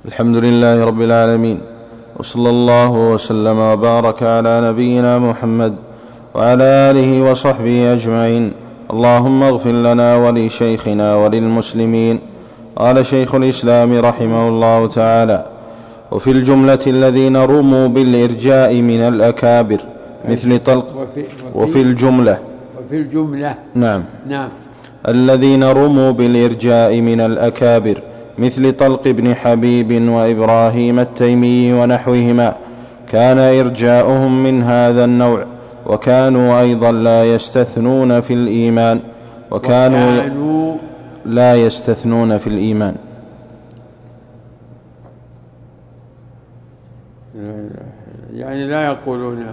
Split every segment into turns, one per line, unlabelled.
الحمد لله رب العالمين، وصلى الله وسلم وبارك على نبينا محمد وعلى آله وصحبه أجمعين. اللهم اغفر لنا ولشيخنا وللمسلمين. قال شيخ الإسلام رحمه الله تعالى: وفي الجملة الذين رموا بالإرجاء من الأكابر مثل طلق. وفي الجملة نعم الذين رموا بالإرجاء من الأكابر مثل طلق بن حبيب وإبراهيم التيمي ونحوهما، كان إرجاؤهم من هذا النوع، وكانوا أيضا لا يستثنون في الإيمان لا يستثنون في الإيمان.
يعني لا يقولون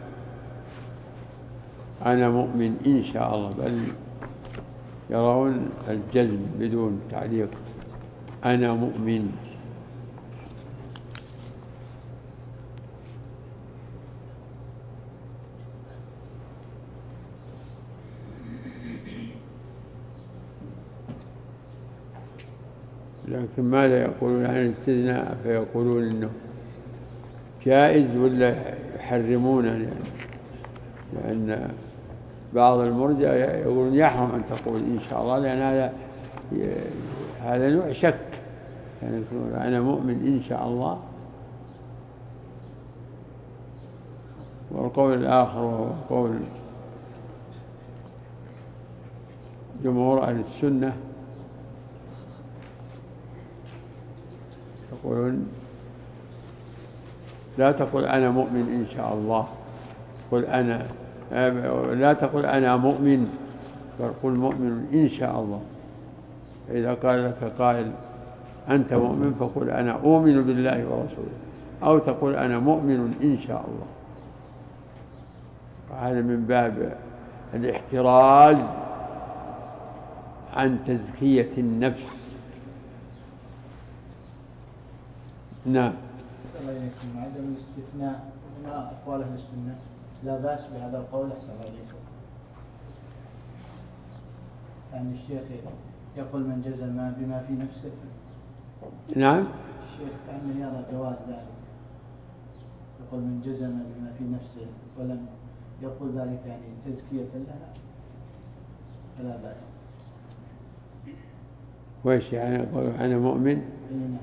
أنا مؤمن إن شاء الله، بل يرون الجزم بدون تعليق: أنا مؤمن. لكن ماذا يقولون عن الاستثناء؟ فيقولون إنه جائز ولا يحرمون، يعني لأن بعض المرجئة يقولون يحرم أن تقول إن شاء الله، لأن هذا نوع شك، يعني أنا مؤمن إن شاء الله. والقول الآخر وهو قول جمهور أهل السنة يقولون لا تقل أنا مؤمن إن شاء الله، لا تقل أنا مؤمن، بل قل مؤمن إن شاء الله. إذا قال لك قائل أنت مؤمن فقل أنا أؤمن بالله ورسوله، أو تقول أنا مؤمن إن شاء الله. وهذا من باب الاحتراز عن تزكية النفس. نعم.
عدم الاستثناء ما أقوال أهل السنة لا بأس بهذا القول. أحسن عليكم. يعني الشيخ يقول من جزم بما في نفسه.
نعم.
الشيخ كأنه يرى جواز ذلك، يقول من جزم بما في نفسه ولم يقول ذلك يعني تزكية لها، فلا بأس.
وإيش يعني يقول أنا مؤمن؟
نعم.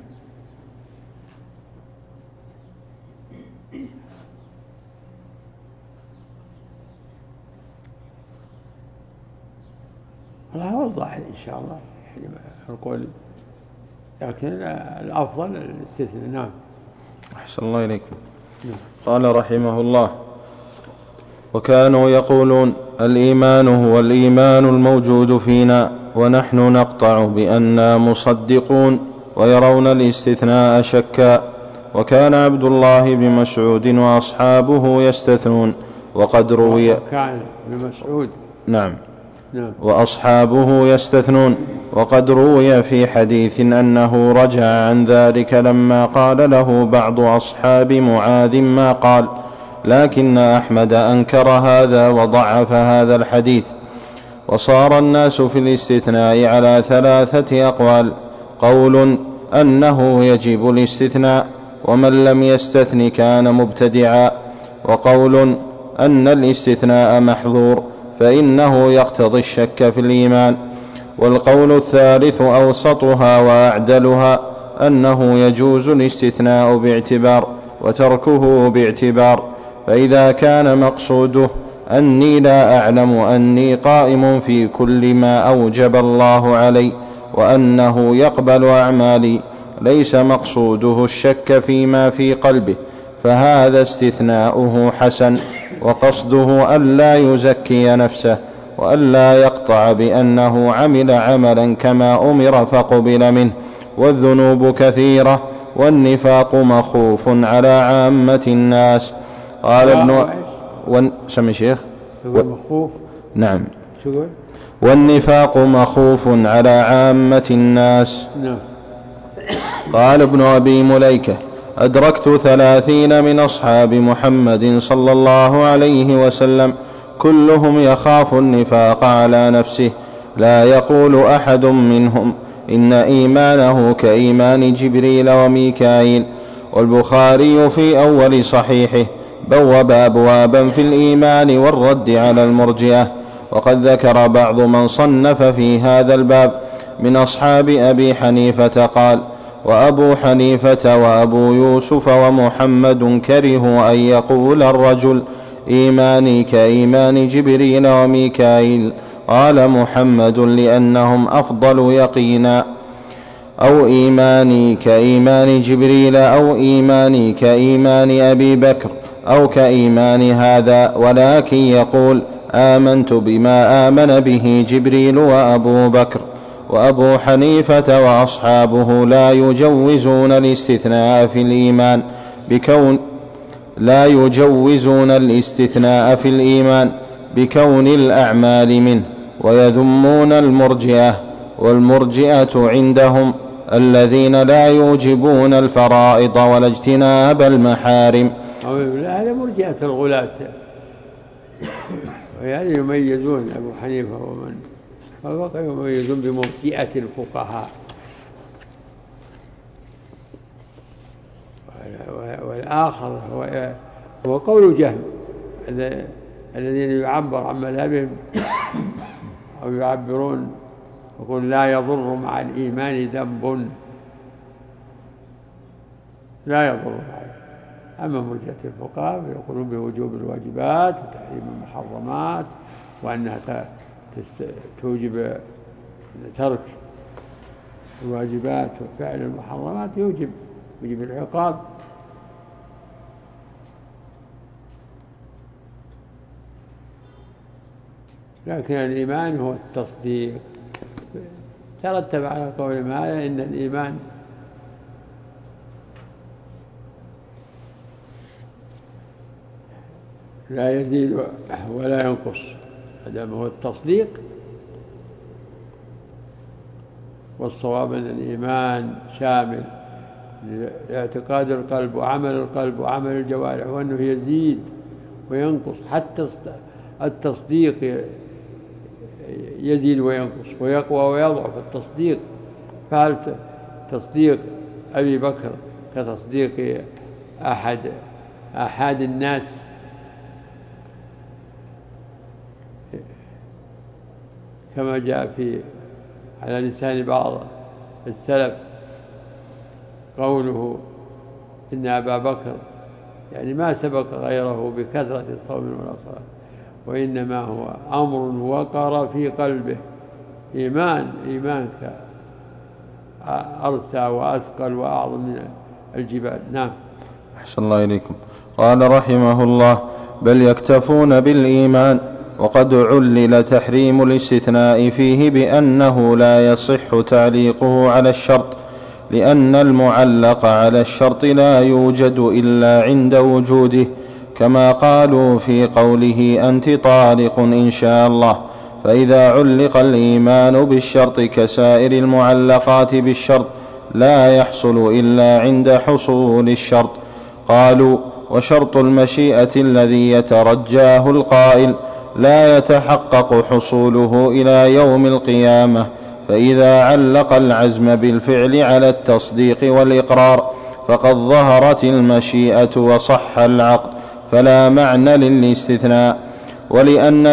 الله هو الظاهر إن شاء الله، يعني نقول، لكن الأفضل الاستثناء. نعم.
أحسن الله إليكم. قال رحمه الله: وكانوا يقولون الإيمان هو الإيمان الموجود فينا، ونحن نقطع بأننا مصدقون، ويرون الاستثناء شكا. وكان عبد الله بن مسعود وأصحابه يستثنون، وقد روي
كان بمسعود
نعم وأصحابه يستثنون، وقد روي في حديث أنه رجع عن ذلك لما قال له بعض أصحاب معاذ ما قال، لكن أحمد أنكر هذا وضعف هذا الحديث. وصار الناس في الاستثناء على 3 أقوال: قول أنه يجب الاستثناء ومن لم يستثن كان مبتدعا، وقول أن الاستثناء محظور فإنه يقتضي الشك في الإيمان، والقول الثالث أوسطها وأعدلها أنه يجوز الاستثناء باعتبار وتركه باعتبار، فإذا كان مقصوده أني لا أعلم أني قائم في كل ما أوجب الله علي وأنه يقبل أعمالي، ليس مقصوده الشك فيما في قلبه، فهذا استثناؤه حسن، وقصده ألا يزكي نفسه وألا يقطع بأنه عمل عملا كما أمر فقبل منه. والذنوب كثيرة، والنفاق مخوف على عامة الناس. قال ابن سمي شيخ
مخوف.
نعم. والنفاق مخوف على عامة الناس.
نعم.
قال ابن أبي مليكة: أدركت 30 من أصحاب محمد صلى الله عليه وسلم كلهم يخاف النفاق على نفسه، لا يقول أحد منهم إن إيمانه كإيمان جبريل وميكائيل. والبخاري في أول صحيحه بوب أبوابا في الإيمان والرد على المرجئة. وقد ذكر بعض من صنف في هذا الباب من أصحاب أبي حنيفة قال: وأبو حنيفة وأبو يوسف ومحمد كرهوا أن يقول الرجل إيماني كإيمان جبريل وميكائيل. قال محمد: لأنهم أفضل يقينا، أو إيماني كإيمان جبريل، أو إيماني كإيمان أبي بكر، أو كإيمان هذا، ولكن يقول: آمنت بما آمن به جبريل وأبو بكر. وأبو حنيفة وأصحابه لا يجوزون الاستثناء في الإيمان بكون الأعمال منه، ويذمون المرجئة. والمرجئة عندهم الذين لا يوجبون الفرائض ولا اجتناب المحارم.
هذا مرجئة الغلاة، ويعني يميزون أبو حنيفة ومن فبقى يميزون بمرجئة الفقهاء. والآخر هو قول جهم الذين يعبر عن مذهبهم أو يعبرون يقول: لا يضر مع الإيمان ذنب، لا يضر معه. أما مرجئة الفقهاء يقولون بوجوب الواجبات وتحريم المحرمات، وأنها توجب ترك الواجبات وفعل المحرمات يوجب العقاب. لكن الإيمان هو التصديق. ترتب على قولهم هذا إن الإيمان لا يزيد ولا ينقص، هذا هو التصديق. والصواب أن الإيمان شامل لاعتقاد القلب وعمل القلب وعمل الجوارح، وأنه يزيد وينقص. حتى التصديق يزيد وينقص ويقوى ويضعف التصديق. فهل تصديق أبي بكر كتصديق أحد الناس؟ كما جاء على لسان بعض السلف قوله إن أبا بكر يعني ما سبق غيره بكثرة الصوم ولا صلاة، وإنما هو أمر وقر في قلبه، إيمان أرسى وأثقل وأعظم من الجبال. نعم.
أحسن الله إليكم. قال رحمه الله: بل يكتفون بالإيمان. وقد علل تحريم الاستثناء فيه بأنه لا يصح تعليقه على الشرط، لأن المعلق على الشرط لا يوجد إلا عند وجوده، كما قالوا في قوله: أنت طالق إن شاء الله. فإذا علق الإيمان بالشرط كسائر المعلقات بالشرط لا يحصل إلا عند حصول الشرط. قالوا: وشرط المشيئة الذي يترجاه القائل لا يتحقق حصوله إلى يوم القيامة. فإذا علق العزم بالفعل على التصديق والإقرار فقد ظهرت المشيئة وصح العقد، فلا معنى للاستثناء. ولأن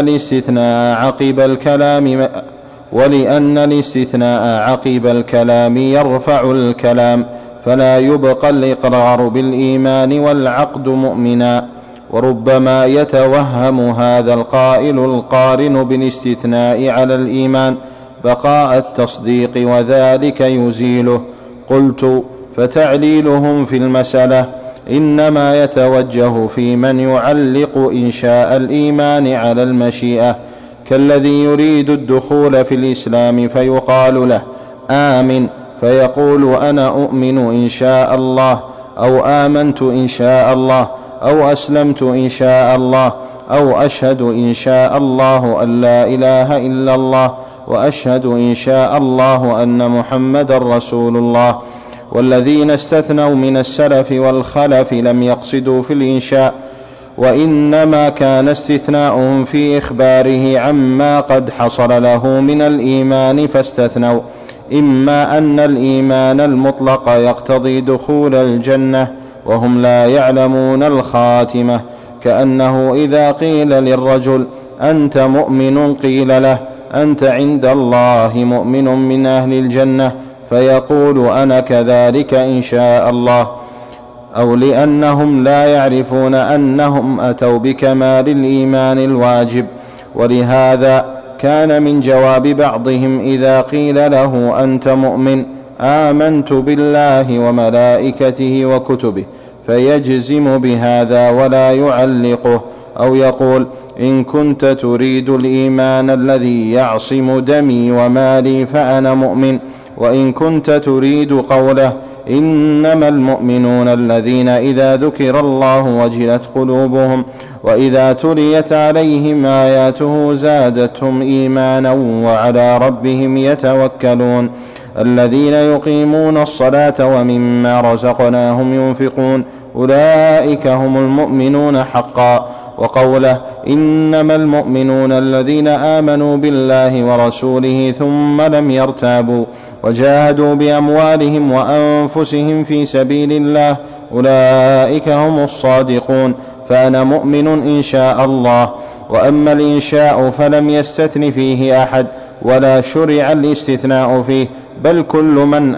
الاستثناء عقب الكلام يرفع الكلام، فلا يبقى الإقرار بالإيمان والعقد مؤمنا. وربما يتوهم هذا القائل القارن بالاستثناء على الإيمان بقاء التصديق، وذلك يزيله. قلت: فتعليلهم في المسألة إنما يتوجه في من يعلق إنشاء الإيمان على المشيئة، كالذي يريد الدخول في الإسلام فيقال له: آمن، فيقول: أنا أؤمن إن شاء الله، أو آمنت إن شاء الله، أو أسلمت إن شاء الله، أو أشهد إن شاء الله أن لا إله إلا الله، وأشهد إن شاء الله أن محمد رسول الله. والذين استثنوا من السلف والخلف لم يقصدوا في الإنشاء، وإنما كان استثناؤهم في إخباره عما قد حصل له من الإيمان فاستثنوا. إما أن الإيمان المطلق يقتضي دخول الجنة وهم لا يعلمون الخاتمة، كأنه إذا قيل للرجل أنت مؤمن قيل له أنت عند الله مؤمن من أهل الجنة، فيقول أنا كذلك إن شاء الله، أو لأنهم لا يعرفون أنهم أتوا بكمال الإيمان الواجب. ولهذا كان من جواب بعضهم إذا قيل له أنت مؤمن آمنت بالله وملائكته وكتبه، فيجزم بهذا ولا يعلقه، أو يقول إن كنت تريد الإيمان الذي يعصم دمي ومالي فأنا مؤمن، وإن كنت تريد قوله إنما المؤمنون الذين إذا ذكر الله وجلت قلوبهم وإذا تليت عليهم آياته زادتهم إيمانا وعلى ربهم يتوكلون الذين يقيمون الصلاة ومما رزقناهم ينفقون أولئك هم المؤمنون حقا. وقوله إنما المؤمنون الذين آمنوا بالله ورسوله ثم لم يرتابوا وجاهدوا بأموالهم وأنفسهم في سبيل الله أولئك هم الصادقون، فأنا مؤمن إن شاء الله. وأما الإنشاء فلم يستثن فيه أحد ولا شرع الاستثناء فيه، بل كل من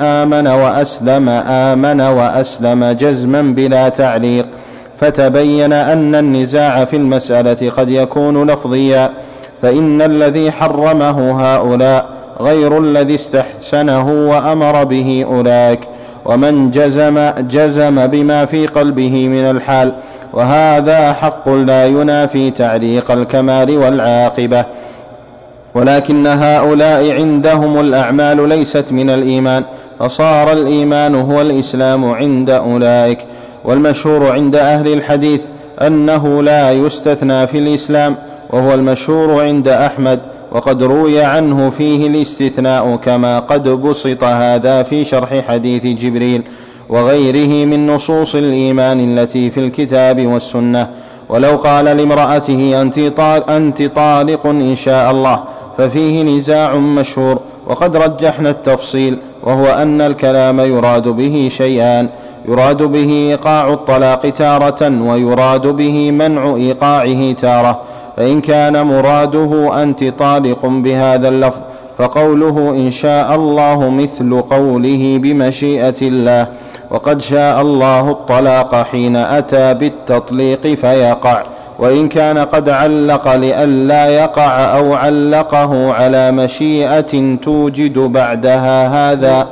آمن وأسلم جزما بلا تعليق. فتبين أن النزاع في المسألة قد يكون لفظيا، فإن الذي حرمه هؤلاء غير الذي استحسنه وأمر به أولئك، ومن جزم بما في قلبه من الحال، وهذا حق لا ينافي تعليق الكمال والعاقبة. ولكن هؤلاء عندهم الأعمال ليست من الإيمان، فصار الإيمان هو الإسلام عند أولئك. والمشهور عند أهل الحديث أنه لا يستثنى في الإسلام، وهو المشهور عند أحمد، وقد روي عنه فيه الاستثناء كما قد بسط هذا في شرح حديث جبريل وغيره من نصوص الإيمان التي في الكتاب والسنة. ولو قال لامرأته أنت طالق إن شاء الله ففيه نزاع مشهور، وقد رجحنا التفصيل، وهو أن الكلام يراد به شيئان: يراد به إيقاع الطلاق تارة، ويراد به منع إيقاعه تارة. فإن كان مراده أنت طالق بهذا اللفظ فقوله إن شاء الله مثل قوله بمشيئة الله، وقد شاء الله الطلاق حين أتى بالتطليق فيقع. وإن كان قد علق لئلا يقع أو علقه على مشيئة توجد بعدها هذا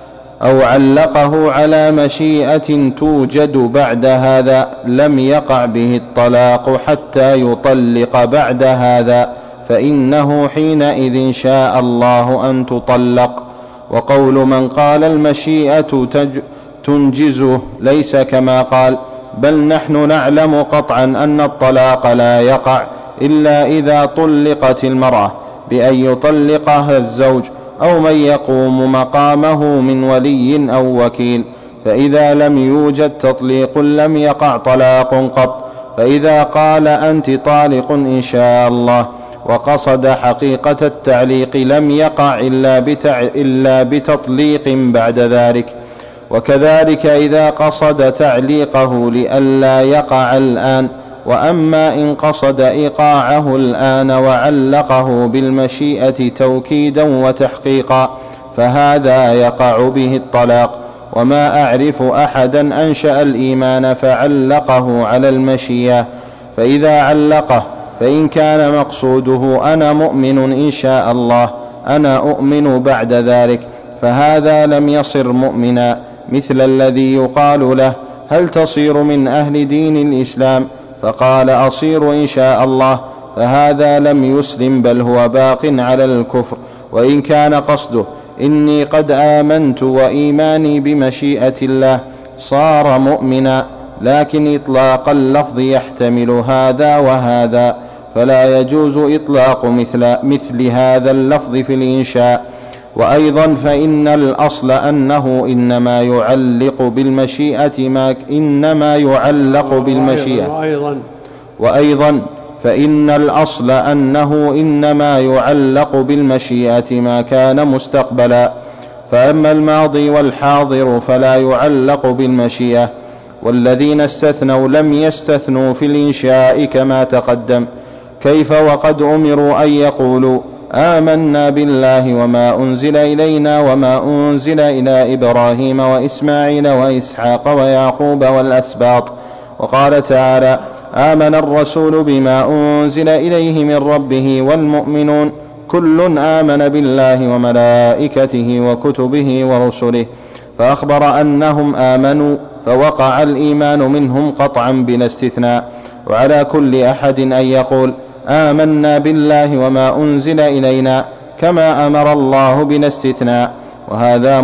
بعد هذا لم يقع به الطلاق حتى يطلق بعد هذا، فإنه حينئذ شاء الله أن تطلق. وقول من قال المشيئة تنجزه ليس كما قال، بل نحن نعلم قطعا أن الطلاق لا يقع إلا إذا طلقت المرأة بأن يطلقها الزوج أو من يقوم مقامه من ولي أو وكيل، فإذا لم يوجد تطليق لم يقع طلاق قط. فإذا قال أنت طالق إن شاء الله وقصد حقيقة التعليق لم يقع إلا بتطليق بعد ذلك. وكذلك إذا قصد تعليقه لئلا يقع الآن. وأما إن قصد إيقاعه الآن وعلقه بالمشيئة توكيدا وتحقيقا فهذا يقع به الطلاق. وما أعرف أحدا أنشأ الإيمان فعلقه على المشيئة، فإذا علقه فإن كان مقصوده أنا مؤمن إن شاء الله أنا أؤمن بعد ذلك، فهذا لم يصر مؤمنا، مثل الذي يقال له هل تصير من أهل دين الإسلام فقال أصير إن شاء الله، فهذا لم يسلم بل هو باق على الكفر. وإن كان قصده إني قد آمنت وإيماني بمشيئة الله صار مؤمنا، لكن إطلاق اللفظ يحتمل هذا وهذا، فلا يجوز إطلاق مثل هذا اللفظ في الإنشاء. وأيضا فإن الأصل أنه إنما يعلق بالمشيئة وأيضا فإن الأصل أنه إنما يعلق بالمشيئة ما كان مستقبلا. فأما الماضي والحاضر فلا يعلق بالمشيئة. والذين استثنوا لم يستثنوا في الإنشاء كما تقدم. كيف وقد أمروا أن يقولوا آمنا بالله وما أنزل إلينا وما أنزل إلى إبراهيم وإسماعيل وإسحاق ويعقوب والأسباط. وقال تعالى آمن الرسول بما أنزل إليه من ربه والمؤمنون كل آمن بالله وملائكته وكتبه ورسله، فأخبر أنهم آمنوا، فوقع الإيمان منهم قطعا بلا استثناء. وعلى كل أحد أن يقول آمنا بالله وما أنزل إلينا كما أمر الله بلا استثناء، وهذا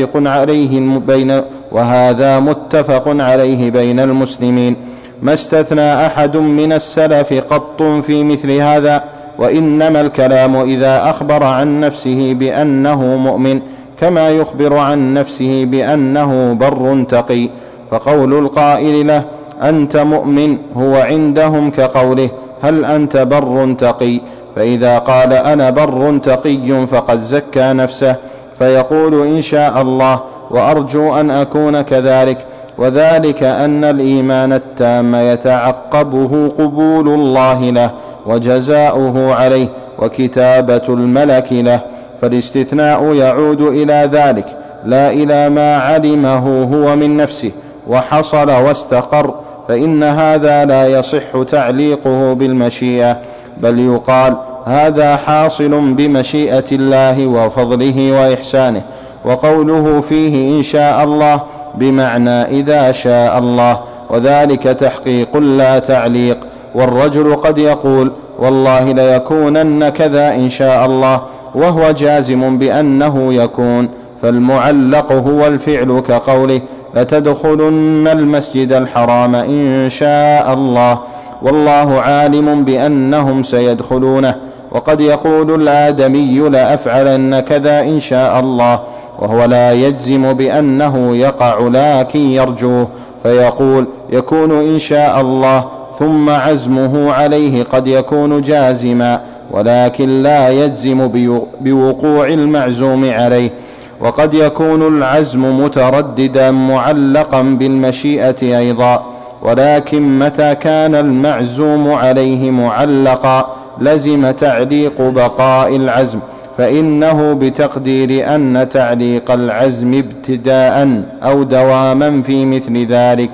متفق عليه بين المسلمين، ما استثنى أحد من السلف قط في مثل هذا. وإنما الكلام إذا أخبر عن نفسه بأنه مؤمن كما يخبر عن نفسه بأنه بر تقي، فقول القائل له أنت مؤمن هو عندهم كقوله هل أنت بر تقي، فإذا قال أنا بر تقي فقد زكى نفسه، فيقول إن شاء الله وأرجو أن أكون كذلك. وذلك أن الإيمان التام يتعقبه قبول الله له وجزاؤه عليه وكتابة الملك له، فالاستثناء يعود إلى ذلك لا إلى ما علمه هو من نفسه وحصل واستقر، فإن هذا لا يصح تعليقه بالمشيئة، بل يقال هذا حاصل بمشيئة الله وفضله وإحسانه. وقوله فيه إن شاء الله بمعنى إذا شاء الله، وذلك تحقيق لا تعليق. والرجل قد يقول والله ليكونن كذا إن شاء الله وهو جازم بأنه يكون، فالمعلق هو الفعل كقوله لتدخلن المسجد الحرام إن شاء الله، والله عالم بأنهم سيدخلونه. وقد يقول الآدمي لأفعلن كذا إن شاء الله، وهو لا يجزم بأنه يقع لكن يرجوه، فيقول يكون إن شاء الله، ثم عزمه عليه قد يكون جازما ولكن لا يجزم بوقوع المعزوم عليه. وقد يكون العزم مترددا معلقا بالمشيئة أيضا، ولكن متى كان المعزوم عليه معلقا لزم تعليق بقاء العزم، فإنه بتقدير أن تعليق العزم ابتداء أو دواما في مثل ذلك.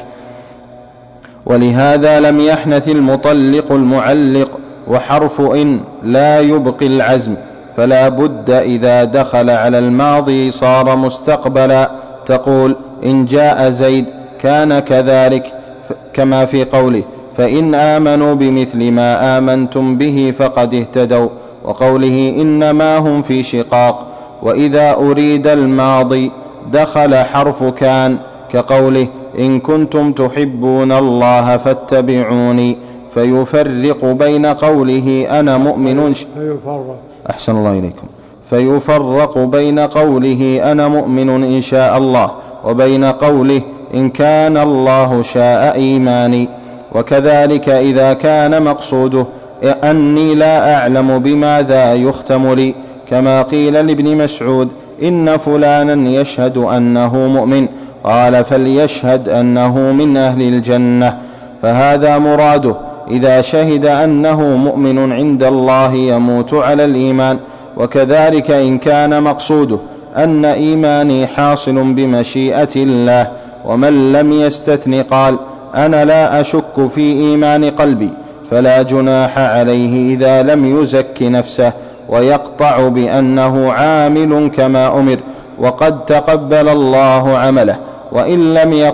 ولهذا لم يحنث المطلق المعلق، وحرف إن لا يبقي العزم، فلا بد إذا دخل على الماضي صار مستقبلا، تقول إن جاء زيد كان كذلك، كما في قوله فإن آمنوا بمثل ما آمنتم به فقد اهتدوا، وقوله إنما هم في شقاق. وإذا أريد الماضي دخل حرف كان كقوله إن كنتم تحبون الله فاتبعوني، فيفرق بين قوله أنا مؤمن أحسن الله إليكم، فيفرق بين قوله أنا مؤمن إن شاء الله وبين قوله إن كان الله شاء إيماني. وكذلك إذا كان مقصوده أني لا أعلم بماذا يختم لي، كما قيل لابن مسعود إن فلانا يشهد أنه مؤمن، قال فليشهد أنه من أهل الجنة، فهذا مراده إذا شهد أنه مؤمن عند الله يموت على الإيمان. وكذلك إن كان مقصوده أن إيماني حاصل بمشيئة الله، ومن لم يستثن قال أنا لا أشك في إيمان قلبي، فلا جناح عليه إذا لم يزك نفسه، ويقطع بأنه عامل كما أمر وقد تقبل الله عمله. وإن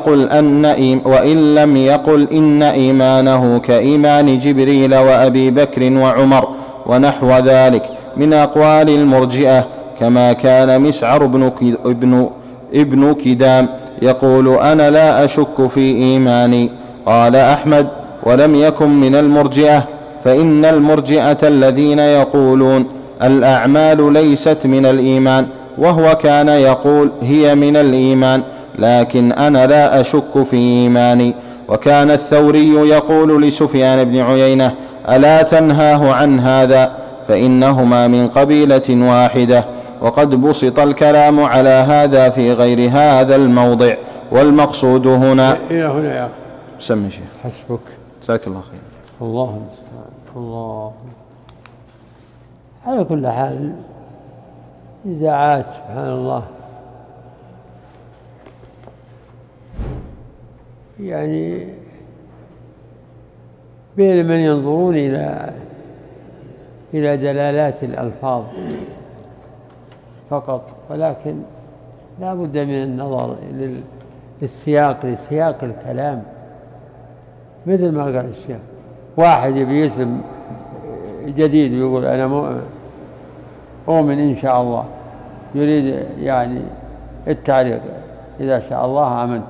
لم يقل إن إيمانه كإيمان جبريل وأبي بكر وعمر ونحو ذلك من أقوال المرجئة، كما كان مسعر ابن كدام يقول أنا لا أشك في إيماني. قال أحمد ولم يكن من المرجئة، فإن المرجئة الذين يقولون الأعمال ليست من الإيمان، وهو كان يقول هي من الإيمان لكن أنا لا أشك في إيماني. وكان الثوري يقول لسفيان بن عيينة ألا تنهاه عن هذا، فإنهما من قبيلة واحدة. وقد بسط الكلام على هذا في غير هذا الموضع. والمقصود هنا
إلى هنا يا أخي
سمي شيخ
حسبك
جزاك الله خير.
الله المستعان. الله على كل حال إذاعات سبحان الله يعني بين من ينظرون إلى دلالات الألفاظ فقط، ولكن لا بد من النظر لسياق الكلام. مثل ما قال الشيخ، واحد يبي يسلم جديد ويقول أنا أؤمن إن شاء الله، يريد يعني التعليق إذا شاء الله آمنت،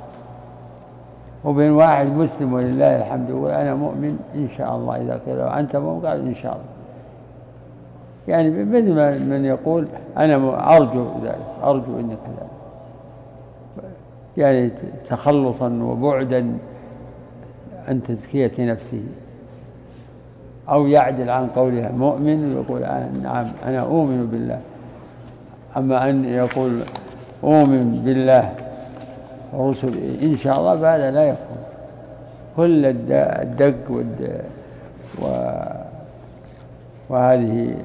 وبين واحد مسلم ولله الحمد يقول أنا مؤمن إن شاء الله، إذا قيل أنت مؤمن قال إن شاء الله. يعني مثل من يقول أنا أرجو ذلك، أرجو إني كذلك، يعني تخلصا وبعدا عن تزكية نفسه، أو يعدل عن قولها مؤمن ويقول نعم أنا أؤمن بالله. أما أن يقول أؤمن بالله ورسل إن شاء الله فهذا لا يكون. كل الدق وهذه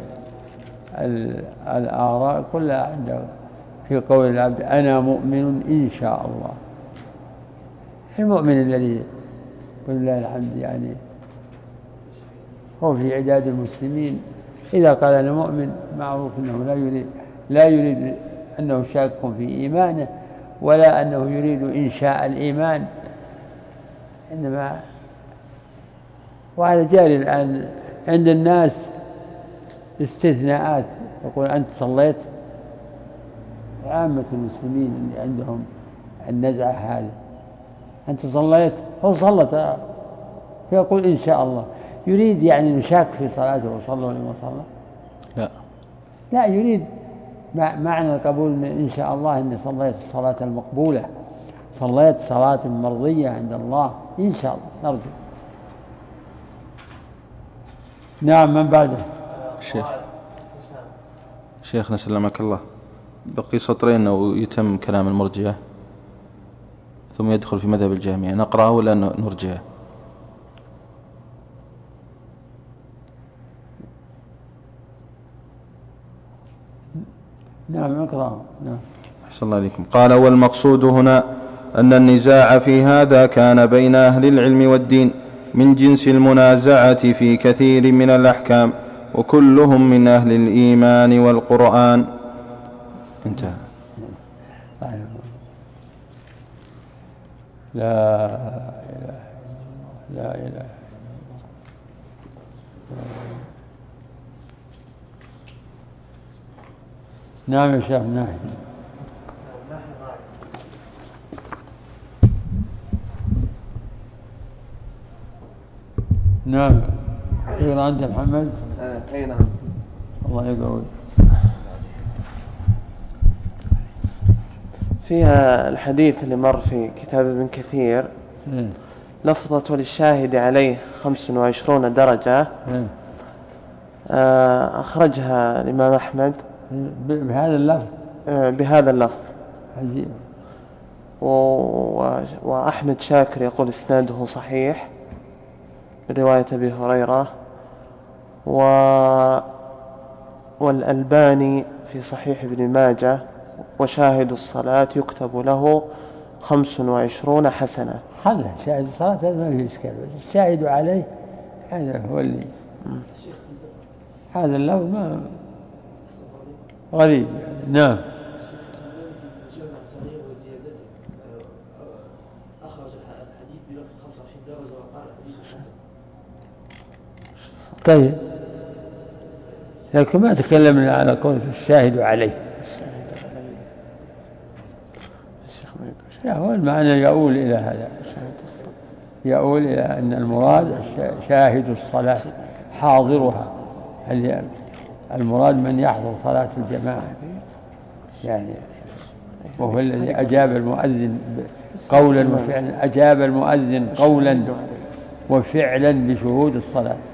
الآراء كلها عند في قول العبد أنا مؤمن إن شاء الله. المؤمن الذي ولله الحمد يعني هو في عداد المسلمين، إذا قال أنا مؤمن معروف أنه لا يريد أنه شاك في إيمانه، ولا أنه يريد إنشاء الإيمان، إنما وهذا جاري الآن عند الناس استثناءات، يقول أنت صليت. عامة المسلمين اللي عندهم النزعة هذه، أنت صليت، هو صلت فيقول إن شاء الله، يريد يعني نشاك في صلاته وصلى ولا ما صلى؟ لا يريد معنى القبول إن شاء الله إني صليت الصلاة المقبولة، صليت صلاة مرضية عند الله إن شاء الله نرجو. نعم من بعده؟
شيخنا سلمك الله، بقي سطرين ويتم كلام المرجئة ثم يدخل في مذهب الجهمية، نقرأه ولا نرجئه؟
نعم اقرأه. نعم.
أحسن الله عليكم. قال والمقصود هنا أن النزاع في هذا كان بين أهل العلم والدين من جنس المنازعة في كثير من الأحكام، وكلهم من أهل الإيمان والقرآن. انتهى.
لا إله لا إله. نعم يا شيخ. نعم تقرأ أنت محمد؟
أي نعم.
الله يقول
فيها الحديث اللي مر في كتاب ابن كثير لفظة وللشاهد عليه 25 درجة، أخرجها الإمام أحمد
بهذا اللفظ.
بهذا اللفظ
عجيب.
وأحمد شاكر يقول إسناده صحيح برواية أبي هريرة، والألباني في صحيح ابن ماجه وشاهد الصلاة يكتب له 25 حسنة.
خله شاهد الصلاة هذا ما فيه إشكال، بس الشاهد عليه هذا هو اللي هذا اللفظ ما غريب يعني. نعم. طيب لكن ما تكلمنا على قول الشاهد عليه. هو المعنى يؤول إلى هذا، يؤول إلى أن المراد شاهد الصلاة حاضرها، المراد من يحضر صلاة الجماعة يعني، وهو الذي أجاب المؤذن قولا وفعلا، أجاب المؤذن قولا وفعلا بشهود الصلاة.